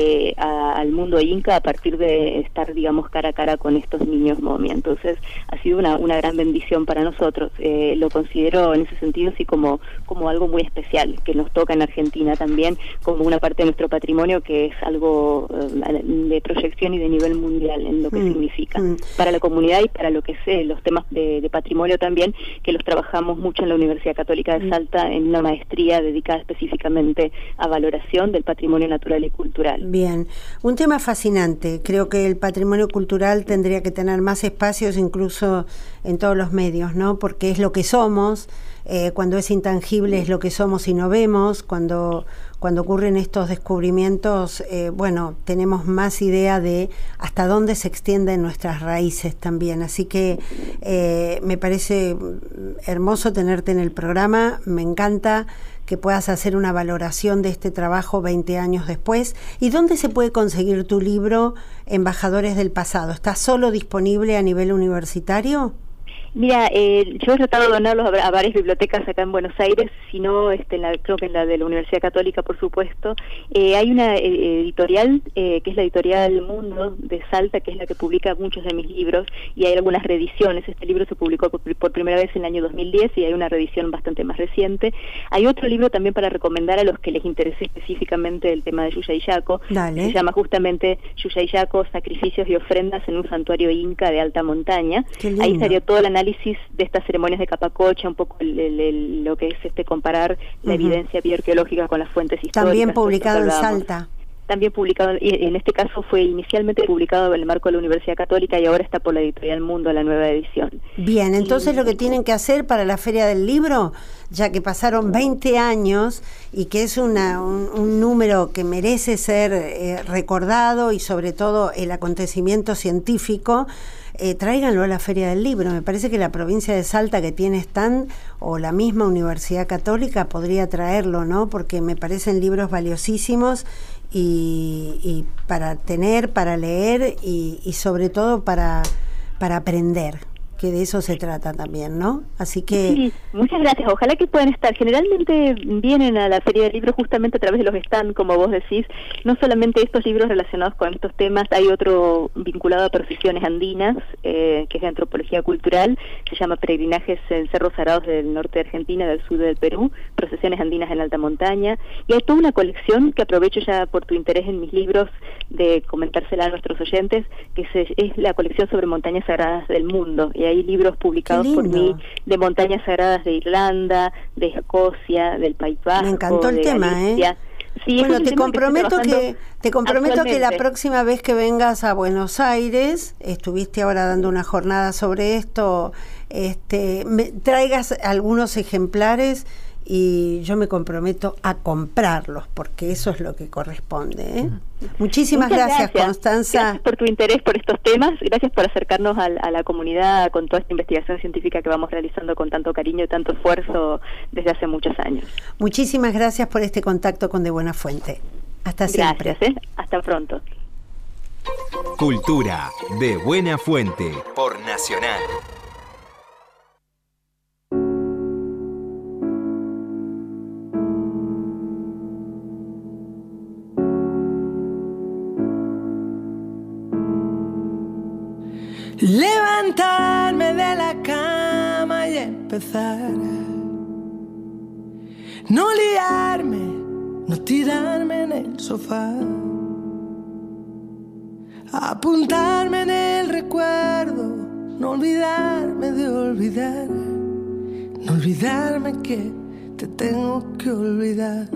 al mundo inca a partir de estar, digamos, cara a cara con estos niños momia. Entonces, ha sido una gran bendición para nosotros. Lo considero en ese sentido sí como algo muy especial, que nos toca en Argentina también, como una parte de nuestro patrimonio que es algo de proyección y de nivel mundial en lo que significa para la comunidad y para lo que es los temas de patrimonio también, que los trabajamos mucho en la Universidad Católica de Salta en una maestría dedicada específicamente a valoración del patrimonio natural y cultural. Bien, un tema fascinante. Creo que el patrimonio cultural tendría que tener más espacios incluso en todos los medios, ¿no? Porque es lo que somos. Cuando es intangible es lo que somos y no vemos. Cuando ocurren estos descubrimientos, tenemos más idea de hasta dónde se extienden nuestras raíces también. Así que me parece hermoso tenerte en el programa. Me encanta que puedas hacer una valoración de este trabajo 20 años después. ¿Y dónde se puede conseguir tu libro, Embajadores del Pasado? ¿Está solo disponible a nivel universitario? Mira, yo he tratado de donarlos a varias bibliotecas acá en Buenos Aires, sino creo que en la de la Universidad Católica, por supuesto. Hay una editorial, que es la editorial Mundo de Salta, que es la que publica muchos de mis libros, y hay algunas reediciones. Este libro se publicó por primera vez en el año 2010 y hay una reedición bastante más reciente. Hay otro libro también para recomendar a los que les interese específicamente el tema de Yuya y Yaco. Dale. Se llama justamente Yuya y Yaco, Sacrificios y Ofrendas en un santuario inca de alta montaña. Ahí estaría todo el análisis de estas ceremonias de Capacocha, un poco lo que es comparar la evidencia bioarqueológica con las fuentes históricas. También publicado en Salta. También publicado, en este caso fue inicialmente publicado en el marco de la Universidad Católica y ahora está por la editorial Mundo, la nueva edición. Bien, entonces lo que tienen que hacer para la Feria del Libro, ya que pasaron 20 años y que es un número que merece ser recordado, y sobre todo el acontecimiento científico, tráiganlo a la Feria del Libro. Me parece que la provincia de Salta, que tiene stand, o la misma Universidad Católica podría traerlo, ¿no? Porque me parecen libros valiosísimos y para tener, para leer y sobre todo para aprender. que de eso se trata también, ¿no? Así que... Sí, muchas gracias. Ojalá que puedan estar. Generalmente vienen a la Feria del Libro justamente a través de los stands, como vos decís. No solamente estos libros relacionados con estos temas, hay otro vinculado a profesiones andinas, que es de antropología cultural, se llama Peregrinajes en Cerros Sagrados del norte de Argentina, del sur del Perú, procesiones andinas en alta montaña, y hay toda una colección que aprovecho ya por tu interés en mis libros de comentársela a nuestros oyentes, que es la colección sobre montañas sagradas del mundo, y hay libros publicados por mí de montañas sagradas de Irlanda, de Escocia, del País Vasco. Me encantó el tema, Galicia. Sí, bueno, te comprometo que la actualmente. próxima vez que vengas a Buenos Aires, estuviste ahora dando una jornada sobre esto, me traigas algunos ejemplares y yo me comprometo a comprarlos, porque eso es lo que corresponde, ¿eh? Muchísimas gracias, Constanza. Gracias por tu interés por estos temas, gracias por acercarnos a la comunidad con toda esta investigación científica que vamos realizando con tanto cariño y tanto esfuerzo desde hace muchos años. Muchísimas gracias por este contacto con De Buena Fuente. Hasta siempre. Gracias, hasta pronto. Cultura de Buena Fuente por Nacional. Levantarme de la cama y empezar. No liarme, no tirarme en el sofá. Apuntarme en el recuerdo, no olvidarme de olvidar. No olvidarme que te tengo que olvidar.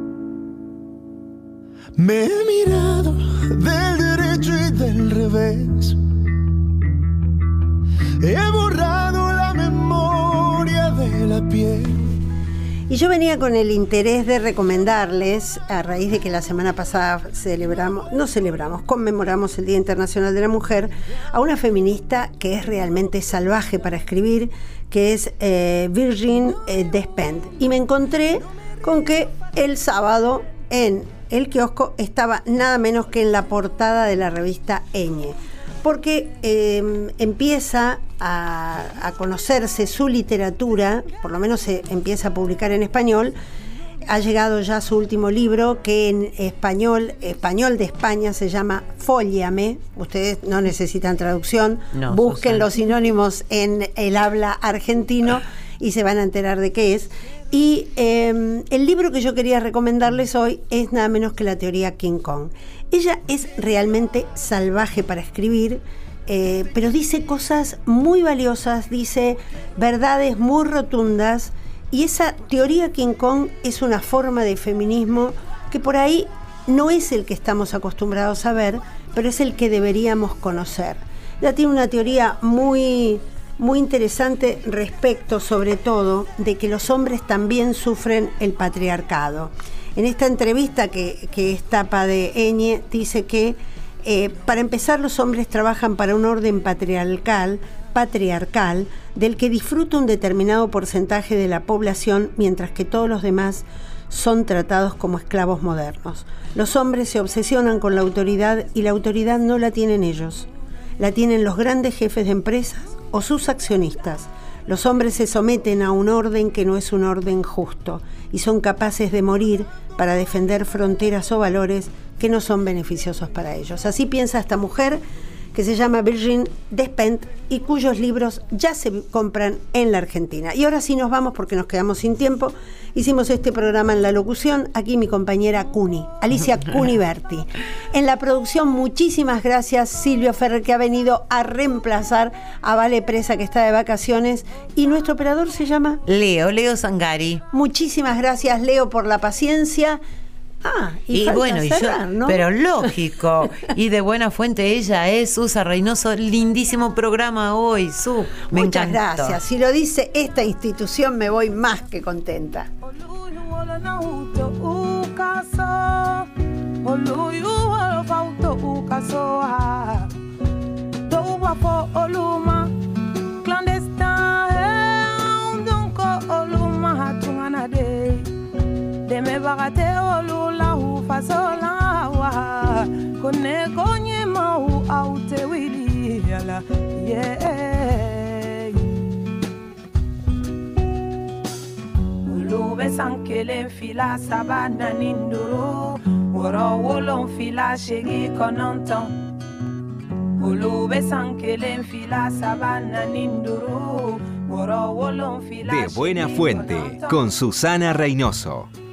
Me he mirado del derecho y del revés. He borrado la memoria de la piel. Y yo venía con el interés de recomendarles, a raíz de que la semana pasada conmemoramos el Día Internacional de la Mujer, a una feminista que es realmente salvaje para escribir, que es Virginie Despentes. Y me encontré con que el sábado en el kiosco estaba nada menos que en la portada de la revista Ñ, porque empieza a conocerse su literatura, por lo menos se empieza a publicar en español. Ha llegado ya su último libro, que en español de España se llama Fóliame. Ustedes no necesitan traducción, busquen los sinónimos en el habla argentino y se van a enterar de qué es. Y el libro que yo quería recomendarles hoy es nada menos que La teoría King Kong. Ella es realmente salvaje para escribir, pero dice cosas muy valiosas, dice verdades muy rotundas, y esa teoría King Kong es una forma de feminismo que por ahí no es el que estamos acostumbrados a ver, pero es el que deberíamos conocer. Ella tiene una teoría muy interesante respecto, sobre todo, de que los hombres también sufren el patriarcado. En esta entrevista que es tapa de Ñ, dice que para empezar, los hombres trabajan para un orden patriarcal del que disfruta un determinado porcentaje de la población, mientras que todos los demás son tratados como esclavos modernos. Los hombres se obsesionan con la autoridad y la autoridad no la tienen ellos. La tienen los grandes jefes de empresas o sus accionistas. Los hombres se someten a un orden que no es un orden justo y son capaces de morir para defender fronteras o valores que no son beneficiosos para ellos. Así piensa esta mujer, que se llama Virginie Despentes y cuyos libros ya se compran en la Argentina. Y ahora sí nos vamos porque nos quedamos sin tiempo. Hicimos este programa en la locución, aquí mi compañera Alicia Cuniverti. En la producción, muchísimas gracias Silvio Ferrer, que ha venido a reemplazar a Vale Presa, que está de vacaciones, y nuestro operador se llama Leo Zangari. Muchísimas gracias, Leo, por la paciencia. Y bueno, cerrar, ¿no? Pero lógico. Y de Buena Fuente ella es Susa Reynoso. Lindísimo programa hoy, me Muchas encantó. Gracias. Si lo dice esta institución, me voy más que contenta. Me bagate olula hu fasola wa kone konye mau aute wili ala yeah be san kelen fila saba naani duuru wɔɔrɔ wolonfila seegin kɔnɔntɔn olu be san kelen fila saba naani duuru wɔɔrɔ wolonfila De Buena Fuente con Susana Reynoso.